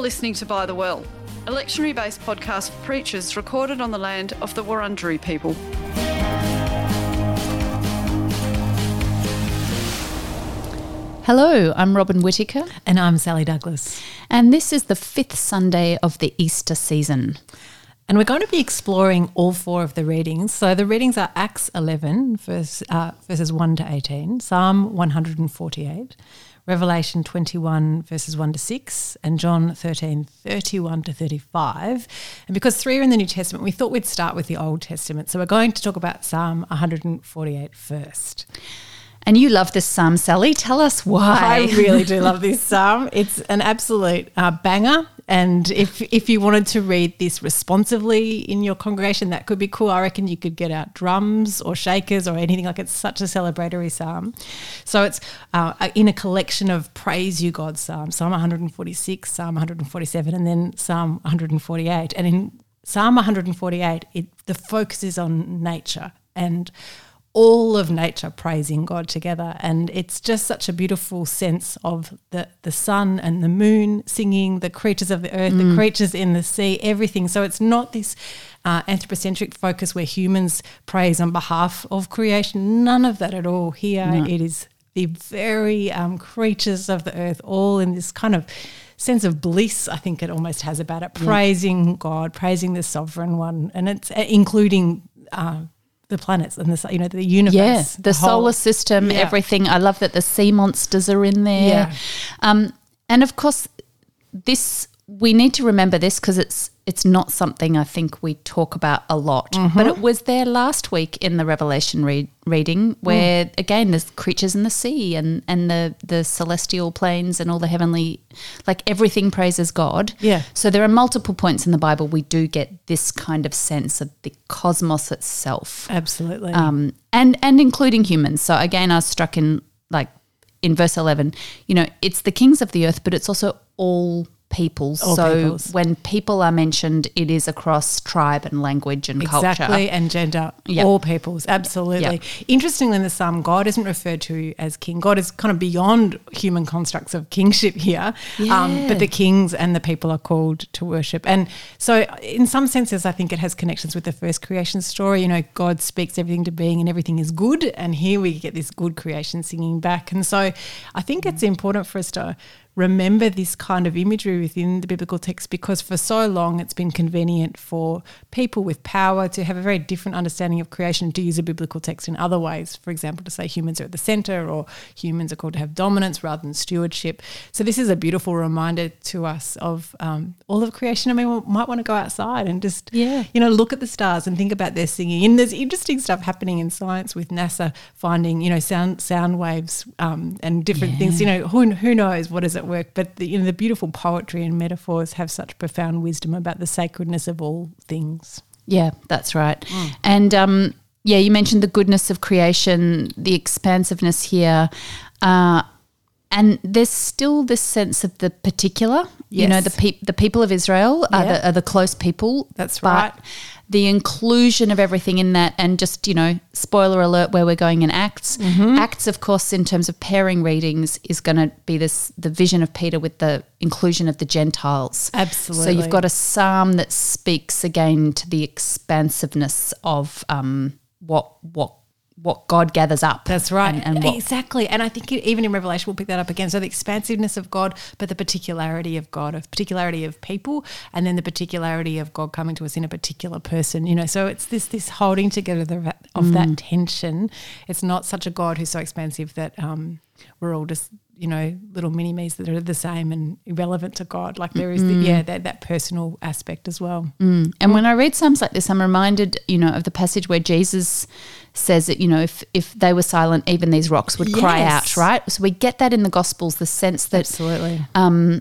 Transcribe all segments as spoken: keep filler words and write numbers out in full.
listening to By the Well, a lectionary-based podcast for preachers recorded on the land of the Wurundjeri people. Hello, I'm Robin Whittaker. And I'm Sally Douglas. And this is the fifth Sunday of the Easter season. And we're going to be exploring all four of the readings. So the readings are Acts eleven, verse, uh, verses one to eighteen, Psalm one hundred forty-eight, Revelation twenty-one, verses one to six, and John thirteen, thirty-one to thirty-five. And because three are in the New Testament, we thought we'd start with the Old Testament. So we're going to talk about Psalm one hundred forty-eight first. And you love this psalm, Sally. Tell us why. I really do love this psalm. It's an absolute uh, banger. And if if you wanted to read this responsively in your congregation, that could be cool. I reckon you could get out drums or shakers or anything. Like, it's such a celebratory psalm. So it's uh, in a collection of praise you God psalms, Psalm one hundred forty-six, Psalm one hundred forty-seven, and then Psalm one hundred forty-eight. And in Psalm one hundred forty-eight, it, the focus is on nature and all of nature praising God together. And it's just such a beautiful sense of the, the sun and the moon singing, the creatures of the earth, mm. the creatures in the sea, everything. So it's not this uh, anthropocentric focus where humans praise on behalf of creation. None of that at all. Here no. It is the very um, creatures of the earth, all in this kind of sense of bliss, I think it almost has about it, praising yeah. God, praising the sovereign one, and it's uh, including uh, the planets and the, you know, the universe. Yeah, the, the solar whole, system, yeah. everything. I love that the sea monsters are in there. Yeah. Um, and of course, this, we need to remember this because it's it's not something I think we talk about a lot. Mm-hmm. But it was there last week in the Revelation read, reading where, mm. again, there's creatures in the sea and, and the, the celestial planes and all the heavenly, like everything praises God. Yeah. So there are multiple points in the Bible we do get this kind of sense of the cosmos itself. Absolutely. Um, and, and including humans. So again, I was struck in, like, in verse eleven, you know, it's the kings of the earth, but it's also all peoples. All so peoples. When people are mentioned, it is across tribe and language and exactly, culture. Exactly, and gender. Yep. All peoples, absolutely. Yep. Interestingly, in the psalm, God isn't referred to as king. God is kind of beyond human constructs of kingship here. Yeah. Um, but the kings and the people are called to worship. And so in some senses, I think it has connections with the first creation story. You know, God speaks everything to being and everything is good. And here we get this good creation singing back. And so I think it's important for us to remember this kind of imagery within the biblical text, because for so long it's been convenient for people with power to have a very different understanding of creation, to use a biblical text in other ways. For example, to say humans are at the centre, or humans are called to have dominance rather than stewardship. So this is a beautiful reminder to us of um, all of creation. I mean, we might want to go outside and just, yeah. you know, look at the stars and think about their singing. And there's interesting stuff happening in science with NASA finding, you know, sound sound waves um, and different yeah. things. You know, who who knows what is at work, but the, you know, the beautiful poetry and metaphors have such profound wisdom about the sacredness of all things. Yeah, that's right. Mm. And um, yeah, you mentioned the goodness of creation, the expansiveness here, uh, and there's still this sense of the particular. Yes. You know, the pe- the people of Israel are, yeah. the, are the close people. That's but right. The inclusion of everything in that, and just, you know, spoiler alert, where we're going in Acts. Mm-hmm. Acts, of course, in terms of pairing readings, is going to be this the vision of Peter with the inclusion of the Gentiles. Absolutely. So you've got a psalm that speaks again to the expansiveness of um, what what what God gathers up. That's right. And, and what, exactly. And I think even in Revelation we'll pick that up again. So the expansiveness of God, but the particularity of God, of particularity of people, and then the particularity of God coming to us in a particular person. You know, so it's this this holding together the, of mm. that tension. It's not such a God who's so expansive that um, we're all just, you know, little mini-me's that are the same and irrelevant to God. Like there is, mm. the, yeah, that, that personal aspect as well. Mm. And when I read psalms like this, I'm reminded, you know, of the passage where Jesus says that, you know, if, if they were silent, even these rocks would yes. cry out, right? So we get that in the Gospels, the sense that Absolutely. Um,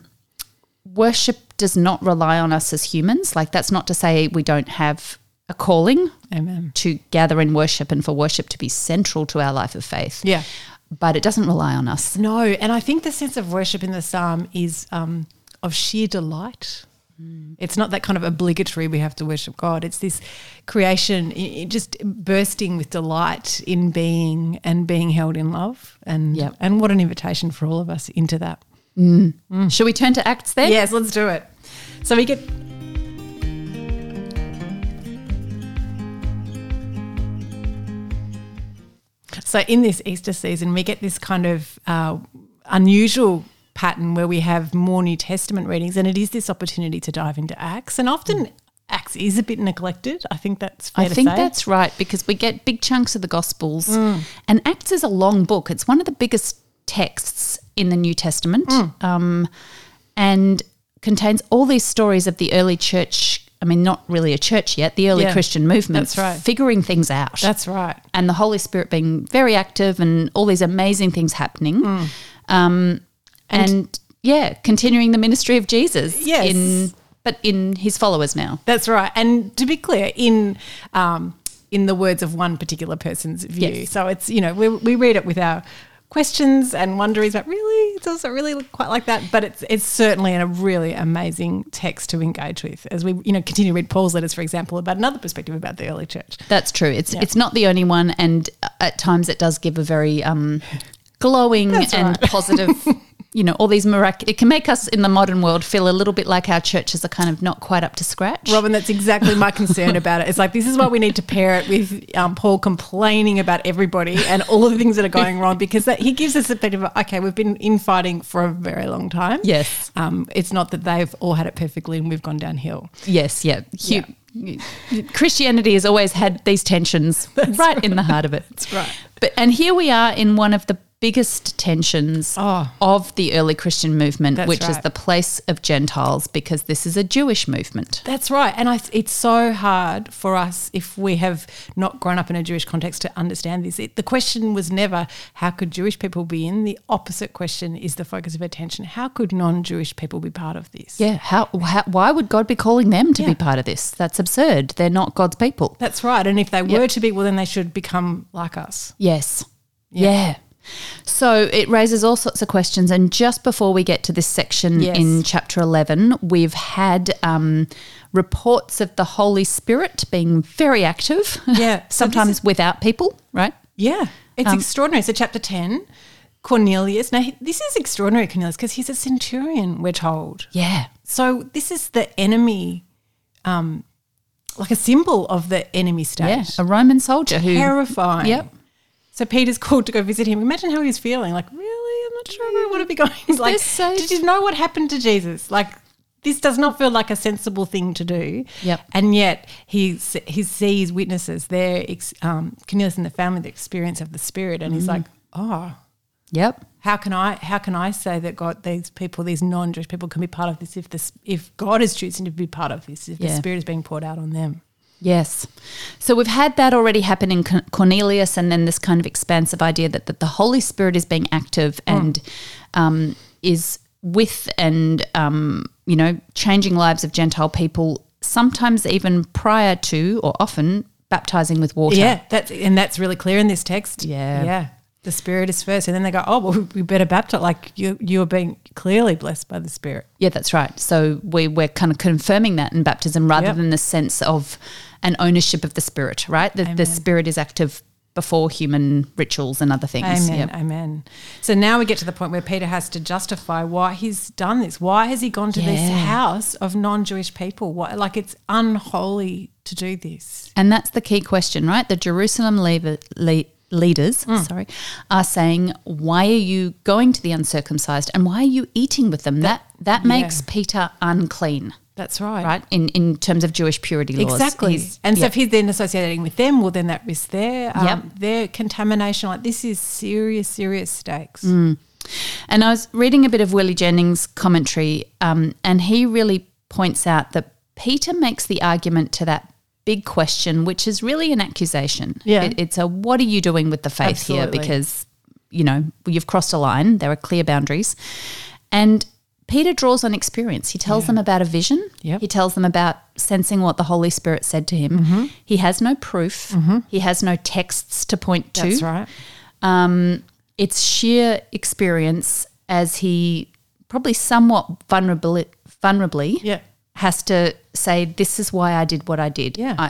worship does not rely on us as humans. Like, that's not to say we don't have a calling Amen. to gather in worship and for worship to be central to our life of faith. Yeah. But it doesn't rely on us. No, and I think the sense of worship in the psalm is um, of sheer delight. Mm. It's not that kind of obligatory we have to worship God. It's this creation it, it just bursting with delight in being and being held in love. And yep. and what an invitation for all of us into that. Mm. Mm. Shall we turn to Acts then? Yes, let's do it. So we get So in this Easter season, we get this kind of uh, unusual pattern where we have more New Testament readings, and it is this opportunity to dive into Acts. And often Acts is a bit neglected. I think that's fair I to think say. that's right, because we get big chunks of the Gospels, mm. and Acts is a long book. It's one of the biggest texts in the New Testament, mm. um, and contains all these stories of the early church. I mean, not really a church yet, the early Yeah, Christian movement, that's right. figuring things out. That's right. And the Holy Spirit being very active and all these amazing things happening. Mm. Um, and, and, yeah, continuing the ministry of Jesus yes. in but in his followers now. That's right. And to be clear, in um, in the words of one particular person's view. Yes. So it's, you know, we, we read it with our questions and wonderings about, really, it doesn't really look quite like that, but it's it's certainly a really amazing text to engage with as we, you know, continue to read Paul's letters, for example, about another perspective about the early church. That's true. It's Yeah. it's not the only one, and at times it does give a very um, glowing That's and right. positive, you know, all these mirac- it can make us in the modern world feel a little bit like our churches are kind of not quite up to scratch. Robin, that's exactly my concern about it. It's like, this is why we need to pair it with um, Paul complaining about everybody and all of the things that are going wrong, because that he gives us a bit of, a, okay, we've been infighting for a very long time. Yes. Um, it's not that they've all had it perfectly and we've gone downhill. Yes, yeah. Hu- Christianity has always had these tensions right, right. in the heart of it. That's right. But and here we are in one of the biggest tensions Oh. of the early Christian movement, That's which is right. the place of Gentiles, because this is a Jewish movement. That's right. And I, it's so hard for us, if we have not grown up in a Jewish context, to understand this. It, the question was never, how could Jewish people be in? The opposite question is the focus of attention. How could non-Jewish people be part of this? Yeah, how, how why would God be calling them to Yeah. be part of this? That's absurd. They're not God's people. That's right. And if they Yep. were to be, well, then they should become like us. Yes. Yeah. Yeah. So it raises all sorts of questions. And just before we get to this section Yes. in chapter eleven, we've had um, reports of the Holy Spirit being very active, Yeah. So sometimes this is- without people, right? Yeah. It's Um, extraordinary. So chapter ten, Cornelius. Now, he- this is extraordinary, Cornelius, because he's a centurion, we're told. Yeah. So this is the enemy, um, like a symbol of the enemy state. Yeah. A Roman soldier who. Terrifying. Yep. So Peter's called to go visit him. Imagine how he was feeling. Like, really? I'm not sure if I want to be going. He's like, this safe? did you know what happened to Jesus? Like, this does not feel like a sensible thing to do. Yep. And yet he s- he sees witnesses there, ex- um, Cornelius and the family, the experience of the Spirit, and he's like, oh, Yep. how can I how can I say that God, these people, these non-Jewish people, can be part of this if this if God is choosing to be part of this, if the Yeah. Spirit is being poured out on them? Yes. So we've had that already happen in Con- Cornelius, and then this kind of expansive idea that, that the Holy Spirit is being active and um, is with and, um, you know, changing lives of Gentile people, sometimes even prior to or often baptizing with water. Yeah, that's and that's really clear in this text. Yeah. yeah. The Spirit is first, and then they go, oh, well, we better baptize. Like you, you are being clearly blessed by the Spirit. Yeah, that's right. So we, we're kind of confirming that in baptism rather Yep. than the sense of an ownership of the Spirit, right? The, Amen. the Spirit is active before human rituals and other things. Amen, Yep. amen. So now we get to the point where Peter has to justify why he's done this. Why has he gone to this Yeah. house of non-Jewish people? Why, like it's unholy to do this. And that's the key question, right? The Jerusalem leaver, le- leaders, Mm. sorry, are saying, why are you going to the uncircumcised and why are you eating with them? That that, yeah. makes Peter unclean, That's right. right? In in terms of Jewish purity laws. Exactly. He's- And so yeah. if he's then associating with them, well, then that risks their, um, Yep. their contamination. Like this is serious, serious stakes. Mm. And I was reading a bit of Willie Jennings' commentary, um, and he really points out that Peter makes the argument to that big question, which is really an accusation. Yeah. It, it's a, what are you doing with the faith Absolutely. here? Because, you know, you've crossed a line. There are clear boundaries. And Peter draws on experience. He tells Yeah. them about a vision. Yep. He tells them about sensing what the Holy Spirit said to him. Mm-hmm. He has no proof. He has no texts to point to. That's right. Um, it's sheer experience as he probably somewhat vulnerably, vulnerably Yeah. has to say, this is why I did what I did. Yeah. I,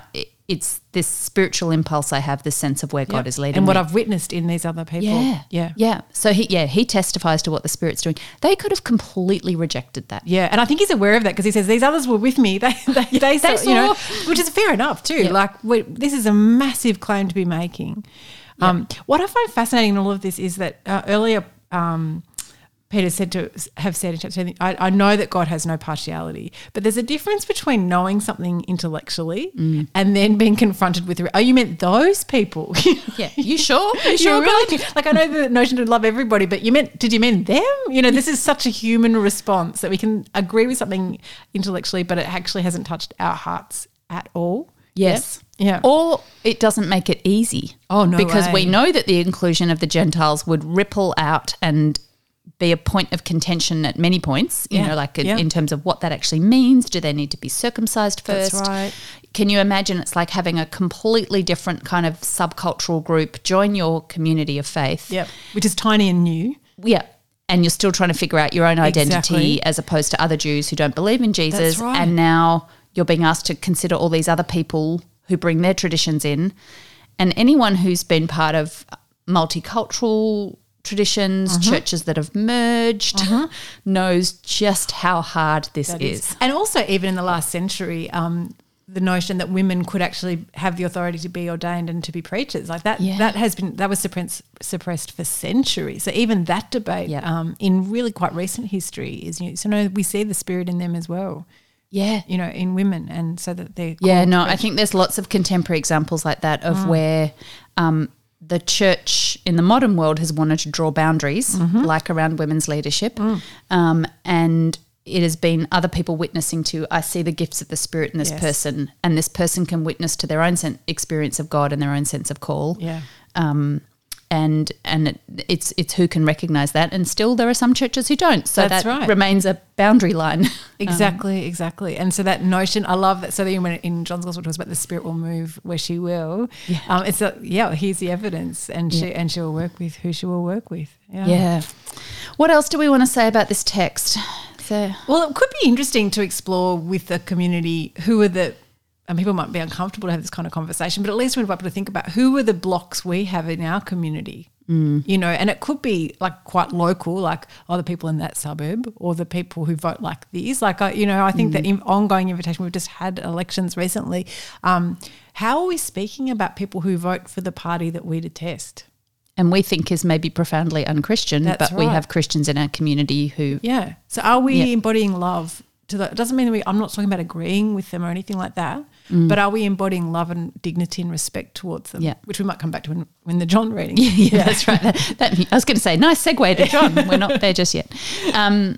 it's this spiritual impulse I have, this sense of where God Yep. is leading and what me. I've witnessed in these other people. Yeah. Yeah. Yeah. So he yeah, he testifies to what the Spirit's doing. They could have completely rejected that. Yeah, and I think he's aware of that because he says these others were with me. They they, they, saw, they you know, saw. which is fair enough too. Yeah. Like we, this is a massive claim to be making. Um, what I find fascinating in all of this is that uh, earlier um, Peter said to have said in chapter ten, I, I know that God has no partiality, but there's a difference between knowing something intellectually Mm. and then being confronted with, oh, you meant those people? Yeah. You sure? You You sure? really, like I know the notion to love everybody, but you meant, did you mean them? You know, this is such a human response that we can agree with something intellectually, but it actually hasn't touched our hearts at all. Yes. Yeah. Or it doesn't make it easy. Oh, no Because way. we know that the inclusion of the Gentiles would ripple out and be a point of contention at many points, you Yeah. know, like in, Yeah. in terms of what that actually means. Do they need to be circumcised first? That's right. Can you imagine it's like having a completely different kind of subcultural group join your community of faith? Yep. Which is tiny and new. Yeah. And you're still trying to figure out your own identity Exactly. as opposed to other Jews who don't believe in Jesus. That's right. And now you're being asked to consider all these other people who bring their traditions in. And anyone who's been part of multicultural traditions, Mm-hmm. churches that have merged, knows just how hard this That is. And also, even in the last century, um, the notion that women could actually have the authority to be ordained and to be preachers, like that, Yeah. that has been that was suppressed suppressed for centuries. So even that debate, Yeah. um, in really quite recent history, is you know, so no, we see the Spirit in them as well. Yeah. You know, in women, and so that they're Yeah, called no, preach- I think there's lots of contemporary examples like that of Mm. where um, the church in the modern world has wanted to draw boundaries, Mm-hmm. like around women's leadership. Mm. Um, and it has been other people witnessing to, I see the gifts of the Spirit in this Yes. person, and this person can witness to their own sen- experience of God and their own sense of call. yeah. Um, and and it, it's it's who can recognise that, and still there are some churches who don't. So That's that right. remains a boundary line. Exactly, exactly. And so that notion, I love that. So that when in John's Gospel it talks about the Spirit will move where she will. Yeah. Um, it's a, yeah. Here's the evidence, and she and she will work with who she will work with. Yeah. Yeah. What else do we want to say about this text? So, Well, it could be interesting to explore with the community who are the. And people might be uncomfortable to have this kind of conversation, but at least we're able to think about who are the blocks we have in our community. Mm. You know, and it could be like quite local, like oh, the people in that suburb or the people who vote like this. Like, I, you know, I think mm. that in ongoing invitation, we've just had elections recently. Um, how are we speaking about people who vote for the party that we detest? and we think is maybe profoundly unchristian, That's but we right. have Christians in our community who Yeah. So are we Yeah. embodying love to the, it doesn't mean that we, I'm not talking about agreeing with them or anything like that, but are we embodying love and dignity and respect towards them? Yeah. Which we might come back to in, in the John reading. Yeah, yeah, that's right. That, that, I was going to say, nice segue to John. We're not there just yet. Um,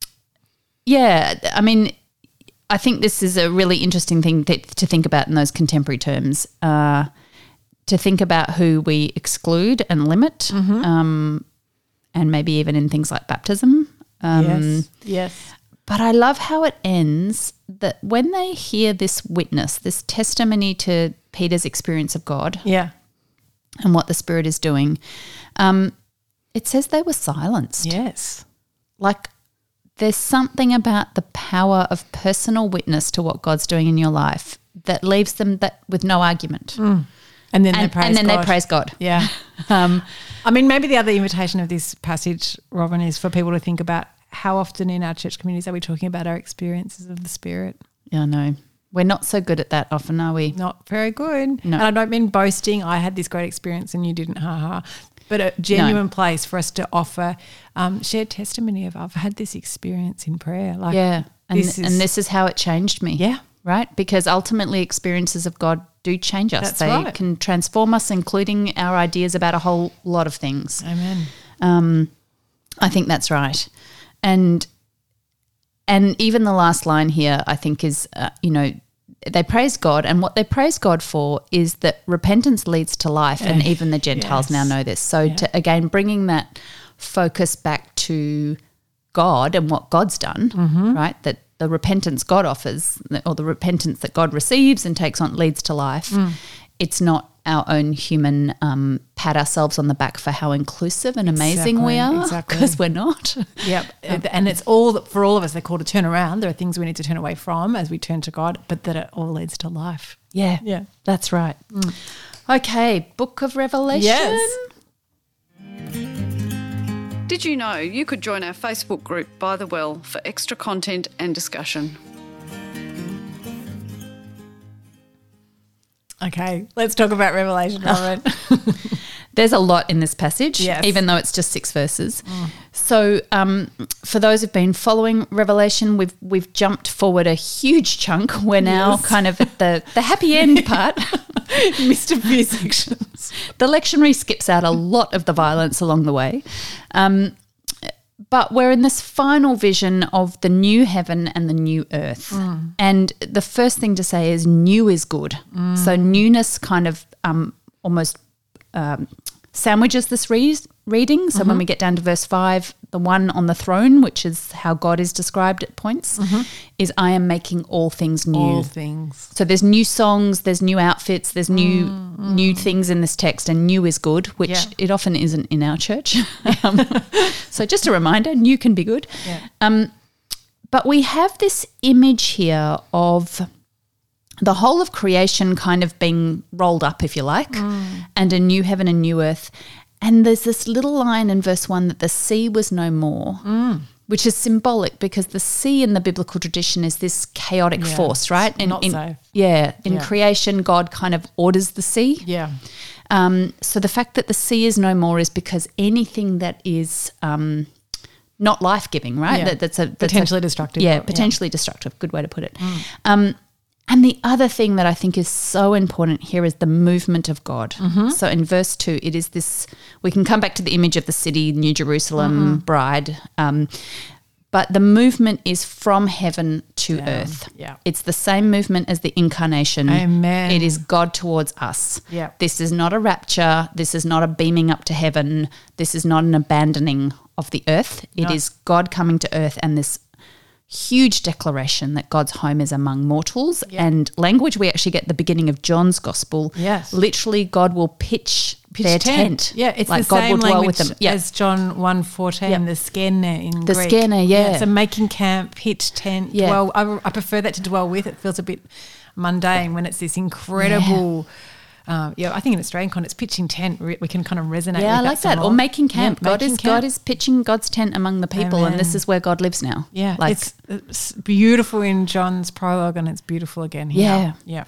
yeah, I mean, I think this is a really interesting thing to, to think about in those contemporary terms, uh, to think about who we exclude and limit, Mm-hmm. um, and maybe even in things like baptism. Um, yes. Yes. But I love how it ends, that when they hear this witness, this testimony to Peter's experience of God Yeah. and what the Spirit is doing, um, it says they were silenced. Yes. Like there's something about the power of personal witness to what God's doing in your life that leaves them that with no argument. Mm. And then And, they praise and then God. they praise God. Yeah. Um, I mean, maybe the other invitation of this passage, Robin, is for people to think about how often in our church communities are we talking about our experiences of the Spirit? yeah, I know. We're not so good at that often, are we? Not very good. No. And I don't mean boasting, I had this great experience and you didn't, ha ha. But a genuine place for us to offer um, shared testimony of, I've had this experience in prayer. Like, Yeah. And this this is- and this is how it changed me. Yeah. Right? Because ultimately experiences of God do change us. That's they right. can transform us, including our ideas about a whole lot of things. Amen. Um, I think that's right. And and even the last line here, I think, is, uh, you know, they praise God, and what they praise God for is that repentance leads to life, and Eh, even the Gentiles yes. now know this. So, Yeah. to, again, bringing that focus back to God and what God's done, Mm-hmm. right, that the repentance God offers or the repentance that God receives and takes on leads to life. Mm. It's not our own human um, pat ourselves on the back for how inclusive and amazing we are, exactly. because we're not. Yep. And it's all that for all of us, they're called to turn around. There are things we need to turn away from as we turn to God, but that it all leads to life. Yeah, Yeah. that's right. Mm. Okay, Book of Revelation. Yes. Did you know you could join our Facebook group By the Well for extra content and discussion? Okay, let's talk about Revelation, Robert. There's a lot in this passage, Yes. even though it's just six verses. Mm. So um, for those who've been following Revelation, we've we've jumped forward a huge chunk. We're now Yes. kind of at the, the happy end part. Missed a few sections. The lectionary skips out a lot of the violence along the way. Um, but we're in this final vision of the new heaven and the new earth. Mm. And the first thing to say is new is good. Mm. So newness kind of um, almost um, sandwiches this read, reading. So mm-hmm. when we get down to verse five, the one on the throne, which is how God is described at points, mm-hmm. is I am making all things new. All things. So there's new songs, there's new outfits, there's new mm, mm. new things in this text, and new is good, which yeah. it often isn't in our church. um, so just a reminder, new can be good. Yeah. Um, but we have this image here of the whole of creation kind of being rolled up, if you like, mm. and a new heaven and new earth. And there's this little line in verse one that the sea was no more, mm. which is symbolic because the sea in the biblical tradition is this chaotic yeah, force, right? In, not in, safe. Yeah. In yeah. creation, God kind of orders the sea. Yeah. Um, so the fact that the sea is no more is because anything that is um, not life-giving, right? Yeah. That, that's a that's potentially a, destructive. Yeah, potentially yeah. destructive. Good way to put it. Mm. Um, and the other thing that I think is so important here is the movement of God. Mm-hmm. So in verse two, it is this, we can come back to the image of the city, New Jerusalem, mm-hmm. bride, um, but the movement is from heaven to yeah. earth. Yeah. It's the same movement as the incarnation. Amen. It is God towards us. Yeah. This is not a rapture. This is not a beaming up to heaven. This is not an abandoning of the earth. It no. is God coming to earth and this huge declaration that God's home is among mortals. Yeah. And language we actually get at the beginning of John's gospel. Yes. Literally God will pitch, pitch their tent. tent. Yeah, it's like the God same will dwell language with them. Yeah. as John one fourteen, Yeah. the skene in The Greek. skene, yeah. So making camp, pitch tent, Yeah. dwell. I, I prefer that to dwell with. It feels a bit mundane when it's this incredible... Yeah. Um, yeah, I think in Australian context, pitching tent, we, we can kind of resonate Yeah, with I like that. that. Or making camp. Yeah, God making is camp. God is pitching God's tent among the people, Amen. and this is where God lives now. Yeah, like it's, it's beautiful in John's prologue, and it's beautiful again here. Yeah. Yeah.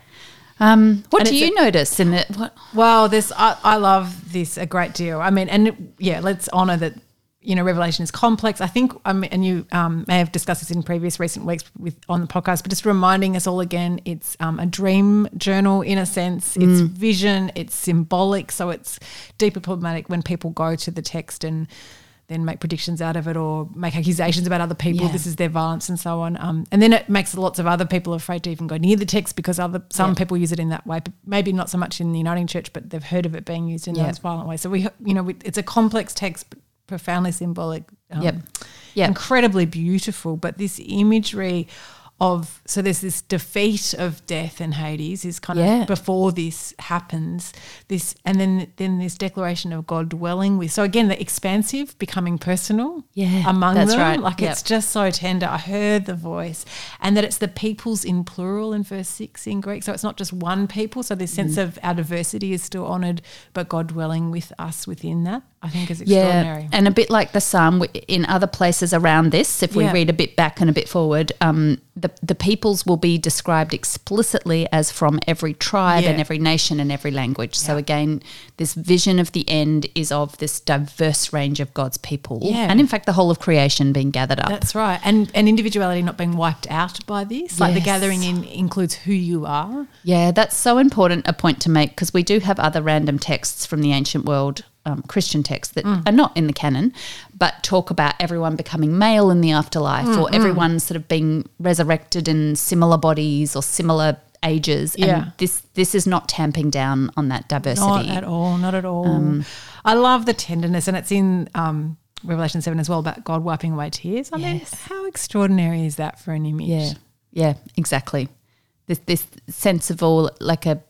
Um, what And do it's you a- notice in the what? Well, this I, I love this a great deal. I mean, and it, yeah, let's honour that. You know, Revelation is complex. I think, um, and you um, may have discussed this in previous recent weeks with on the podcast, but just reminding us all again, it's um, a dream journal in a sense. It's Mm. vision. It's symbolic, so it's deeply problematic when people go to the text and then make predictions out of it or make accusations about other people. Yeah. This is their violence and so on. Um, and then it makes lots of other people afraid to even go near the text because other some Yeah. people use it in that way. But maybe not so much in the Uniting Church, but they've heard of it being used in Yeah. those violent ways. So we, you know, we, it's a complex text, but profoundly symbolic. Um, Yep. Yep. Incredibly beautiful. But this imagery of, so there's this defeat of death and Hades is kind Yeah. of before this happens, this, and then then this declaration of God dwelling with. So again, the expansive becoming personal Yeah, among that's them. right. Like Yep. it's just so tender. I heard the voice, and that it's the peoples in plural in verse six in Greek. So it's not just one people. So this sense Mm. of our diversity is still honoured, but God dwelling with us within that, I think is extraordinary. Yeah, and a bit like the psalm w- in other places around this, if we Yeah. read a bit back and a bit forward, um, the, the peoples will be described explicitly as from every tribe Yeah. and every nation and every language. So Yeah. again, this vision of the end is of this diverse range of God's people. Yeah. And in fact, the whole of creation being gathered up. That's right. And and individuality not being wiped out by this. Like the Yes. gathering in includes who you are. Yeah, that's so important a point to make because we do have other random texts from the ancient world, um, Christian texts that Mm. are not in the canon, but talk about everyone becoming male in the afterlife Mm, or everyone sort of being resurrected in similar bodies or similar ages. And Yeah. this this is not tamping down on that diversity. Not at all, not at all. Um, I love the tenderness, and it's in um, Revelation seven as well about God wiping away tears. I mean, Yes. how extraordinary is that for an image? Yeah, yeah, exactly. This this sense of all like a,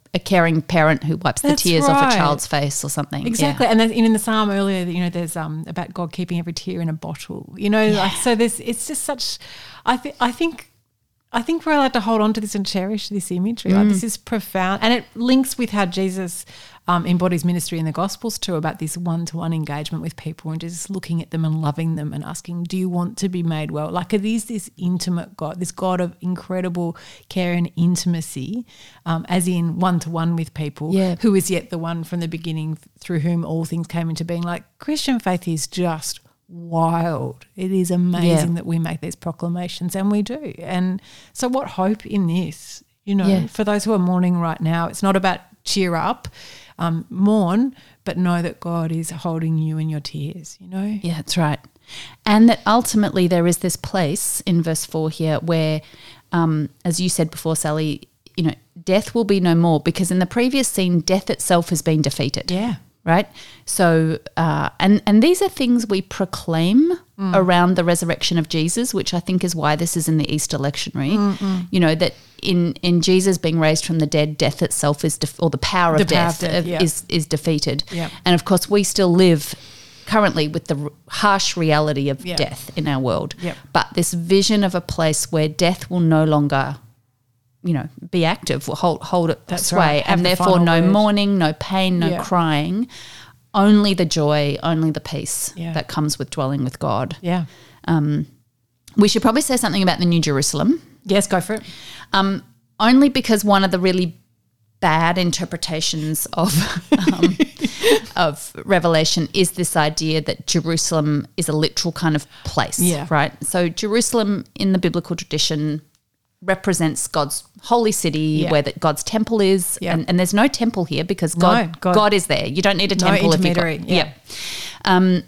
a caring parent who wipes the That's tears off a right. child's face or something. Exactly. Yeah. And then in the psalm earlier, you know, there's um about God keeping every tear in a bottle. You know, like, so there's it's just such. I think I think I think we're allowed to hold on to this and cherish this imagery. Like this is profound, and it links with how Jesus um, embodies ministry in the Gospels too, about this one-to-one engagement with people and just looking at them and loving them and asking, "Do you want to be made well?" Like it is this intimate God, this God of incredible care and intimacy, um, as in one-to-one with people. Yeah. Who is yet the one from the beginning through whom all things came into being. Like Christian faith is just wild. It is amazing Yeah. that we make these proclamations, and we do. And so what hope in this, you know, Yeah. for those who are mourning right now. It's not about cheer up, um, mourn, but know that God is holding you in your tears, you know? Yeah, that's right. And that ultimately there is this place in verse four here where, um, as you said before, Sally, you know, death will be no more, because in the previous scene, death itself has been defeated. Yeah. Right? So, uh, and, and these are things we proclaim Mm. around the resurrection of Jesus, which I think is why this is in the Easter lectionary. Mm-mm. You know, that in, in Jesus being raised from the dead, death itself is, def- or the power of The power death, of death, of- yeah. is, is defeated. Yeah. And of course, we still live currently with the r- harsh reality of Yeah. death in our world. Yep. But this vision of a place where death will no longer, you know, be active, will hold, hold it That's sway, right. Have and the therefore final no word. mourning, no pain, no Yeah. crying, only the joy, only the peace Yeah. that comes with dwelling with God. Yeah. Um, we should probably say something about the New Jerusalem, Yes, go for it. um, only because one of the really bad interpretations of um, of Revelation is this idea that Jerusalem is a literal kind of place, Yeah. right? So Jerusalem in the biblical tradition represents God's holy city, Yeah. where that God's temple is, Yeah. and, and there's no temple here because God, No, God- God is there. You don't need a No temple if you've got, intermediary, yeah. Um,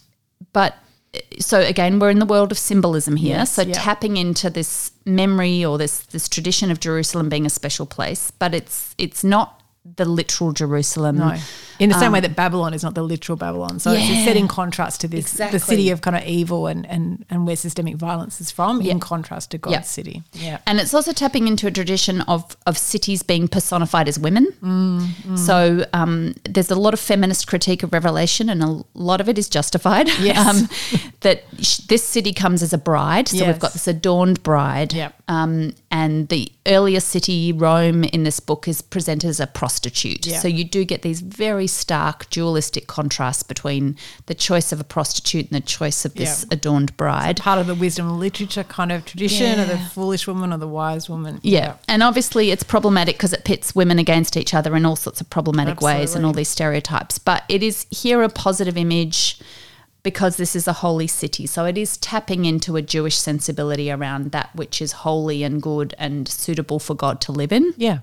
but so again, we're in the world of symbolism here. Yes, so yeah. tapping into this memory or this this tradition of Jerusalem being a special place, but it's it's not the literal Jerusalem. No. In the same Um, way that Babylon is not the literal Babylon. So it's Yeah. set in contrast to this, Exactly. the city of kind of evil and, and, and where systemic violence is from, Yeah. in contrast to God's Yeah. city. Yeah. And it's also tapping into a tradition of of cities being personified as women. Mm, So um, there's a lot of feminist critique of Revelation, and a lot of it is justified. Yes. um, that sh- this city comes as a bride. So Yes. we've got this adorned bride. Yep. Um, and the earlier city, Rome, in this book is presented as a prostitute. Yeah. So you do get these very stark dualistic contrasts between the choice of a prostitute and the choice of this Yeah. adorned bride. Part of the wisdom literature kind of tradition of the Yeah. foolish woman or the wise woman. Yeah. And obviously it's problematic because it pits women against each other in all sorts of problematic ways and Absolutely. all these stereotypes. But it is here a positive image because this is a holy city. So it is tapping into a Jewish sensibility around that which is holy and good and suitable for God to live in. Yeah.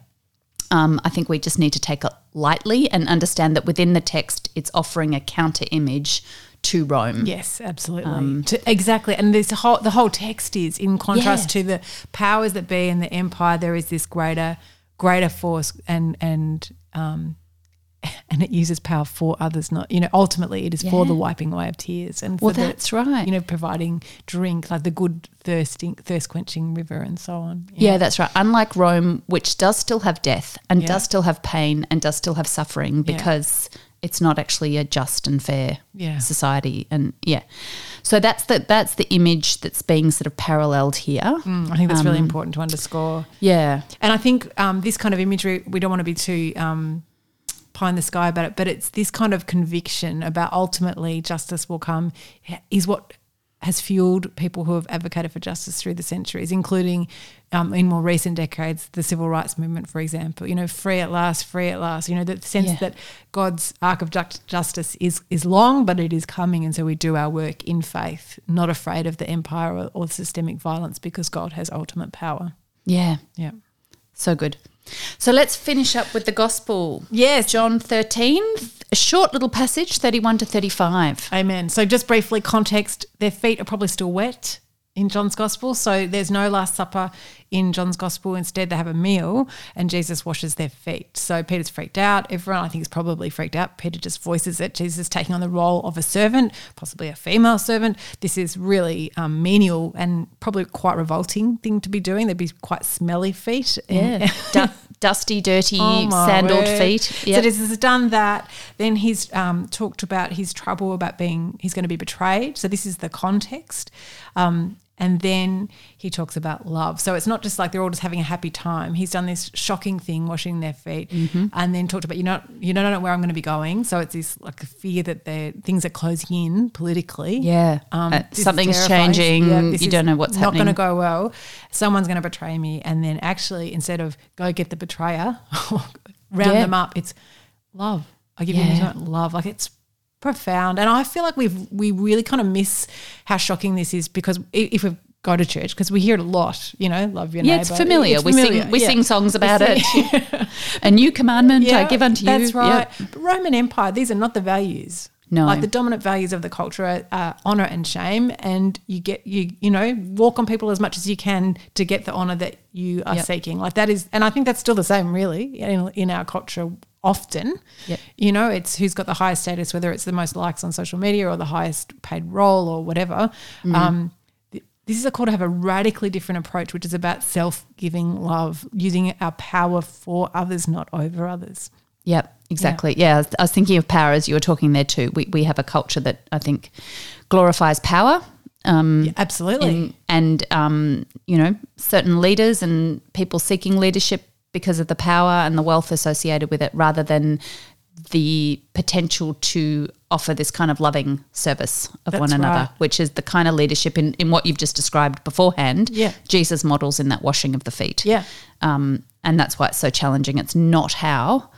Um, I think we just need to take it lightly and understand that within the text it's offering a counter image to Rome. Yes, absolutely. Um, to, exactly. And this whole the whole text is in contrast Yeah. to the powers that be in the empire. There is this greater greater force and and um and it uses power for others, not, you know, ultimately it is for Yeah. the wiping away of tears and for Well, the, that's right. you know, providing drink, like the good thirsting thirst quenching river and so on. Yeah, that's right. Unlike Rome, which does still have death and Yeah. does still have pain and does still have suffering Yeah. because it's not actually a just and fair Yeah. society. And yeah, so that's the that's the image that's being sort of paralleled here. Mm, I think that's really Um, important to underscore. Yeah, And I think um, this kind of imagery, we don't want to be too um, pie in the sky about it, but it's this kind of conviction about ultimately justice will come is what has fueled people who have advocated for justice through the centuries, including um, in more recent decades, the civil rights movement, for example. You know, free at last, free at last. You know, the sense Yeah. that God's arc of ju- justice is is long, but it is coming, and so we do our work in faith, not afraid of the empire or, or systemic violence, because God has ultimate power. yeah, Yeah. so good. So let's finish up with the gospel. Yes. John thirteen, a short little passage, thirty-one to thirty-five. Amen. So just briefly, context, their feet are probably still wet in John's Gospel. So there's no Last Supper in John's Gospel. Instead, they have a meal and Jesus washes their feet. So Peter's freaked out. Everyone, I think, is probably freaked out. Peter just voices it. Jesus is taking on the role of a servant, possibly a female servant. This is really um, menial and probably quite revolting thing to be doing. They'd be quite smelly feet. Yeah, Du- dusty, dirty, Oh, my sandaled word. feet. So Yep. this has done that. Then he's um, talked about his trouble about being, he's going to be betrayed. So this is the context. Um, and then he talks about love. So it's not just like they're all just having a happy time. He's done this shocking thing, washing their feet, Mm-hmm. and then talked about, you know, you don't know where I'm going to be going. So it's this like fear that they're, things are closing in politically. Yeah. Um, Uh, this is something's terrifying. changing. Yeah, this You is don't know what's not happening. going to go well. Someone's going to betray me. And then actually, instead of go get the betrayer, round Yeah. them up, it's love. I give Yeah. you this love. Like it's profound. And I feel like we've we really kind of miss how shocking this is, because i- if we go to church, because we hear it a lot, you know, love your Yeah, neighbour. it's familiar. It's we familiar, sing we yeah. sing songs about We it. sing- A new commandment I Yeah, give unto you. That's right. Yeah. But Roman Empire, these are not the values. No. Like the dominant values of the culture are uh, honour and shame, and you get you you know walk on people as much as you can to get the honour that you are Yep. seeking. Like that is, and I think that's still the same really in, in our culture. Often, Yep. you know, it's who's got the highest status, whether it's the most likes on social media or the highest paid role or whatever. Mm-hmm. Um, th- this is a call to have a radically different approach, which is about self-giving love, using our power for others, not over others. Yep, exactly. Yeah, I, was, I was thinking of power as you were talking there too. We we have a culture that I think glorifies power. Um, Yeah, absolutely. in- and um, you know, certain leaders and people seeking leadership because of the power and the wealth associated with it, rather than the potential to offer this kind of loving service of That's one another, right. which is the kind of leadership in, in what you've just described beforehand. Yeah. Jesus models in that washing of the feet. Yeah. Um, and that's why it's so challenging. It's not how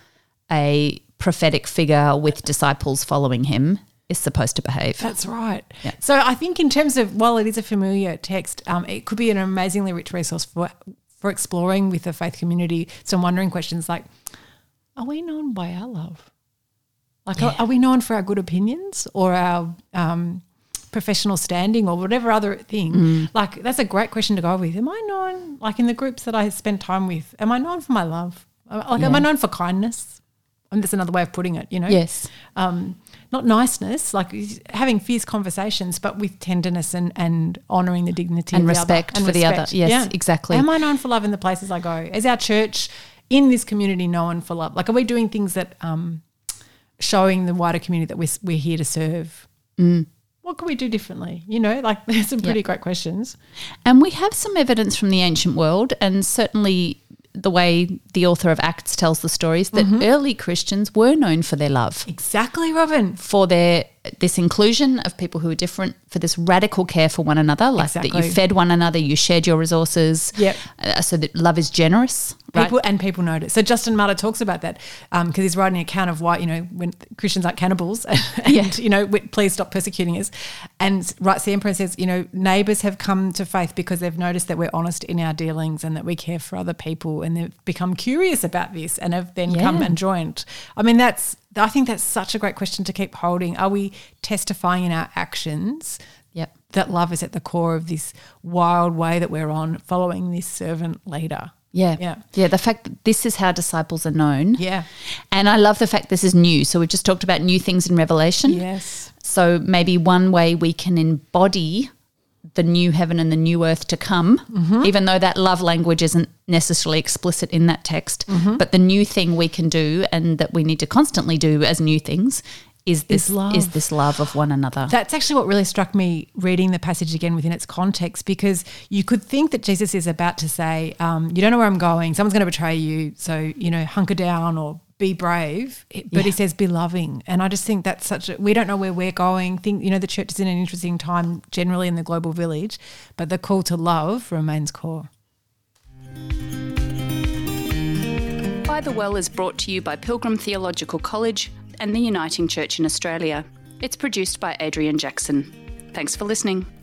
a prophetic figure with disciples following him is supposed to behave. That's right. Yeah. So I think in terms of, while it is a familiar text, um, it could be an amazingly rich resource for for exploring with the faith community some wondering questions like, are we known by our love? Like, Yeah. are, are we known for our good opinions or our um, professional standing or whatever other thing? Mm. Like, that's a great question to go with. Am I known, like in the groups that I spend time with, am I known for my love? Like, am Yeah. I known for kindness? And that's another way of putting it, you know? Yes. Um, not niceness, like having fierce conversations, but with tenderness and, and honouring the dignity And of respect the other. for the other. Yes, exactly. Am I known for love in the places I go? Is our church in this community known for love? Like, are we doing things that um, showing the wider community that we're, we're here to serve? Mm. What could we do differently? You know, like there's some pretty Yep. great questions. And we have some evidence from the ancient world, and certainly the way the author of Acts tells the stories, that Mm-hmm. early Christians were known for their love, Exactly, Robin. for their this inclusion of people who are different, for this radical care for one another, like that Exactly. you fed one another, you shared your resources, Yep. uh, so that love is generous. Right? People and people notice. So Justin Martyr talks about that because he's writing an account of why, you know, when Christians aren't cannibals and, Yeah. you know, we- please stop persecuting us. And writes the Emperor and says, you know, neighbours have come to faith because they've noticed that we're honest in our dealings and that we care for other people, and they've become curious about this and have then come Yeah. and joined. I mean, that's, I think that's such a great question to keep holding. Are we testifying in our actions Yep. that love is at the core of this wild way that we're on, following this servant leader? Yeah. Yeah. Yeah. The fact that this is how disciples are known. Yeah. And I love the fact this is new. So we've just talked about new things in Revelation. Yes. So maybe one way we can embody the new heaven and the new earth to come, Mm-hmm. even though that love language isn't necessarily explicit in that text, Mm-hmm. but the new thing we can do and that we need to constantly do as new things is this Is love. is this love of one another. That's actually what really struck me reading the passage again within its context, because you could think that Jesus is about to say, um, you don't know where I'm going, someone's going to betray you, so, you know, hunker down or be brave. But Yeah. he says, be loving. And I just think that's such a, we don't know where we're going. Think, you know, the church is in an interesting time generally in the global village, but the call to love remains core. By the Well is brought to you by Pilgrim Theological College and the Uniting Church in Australia. It's produced by Adrian Jackson. Thanks for listening.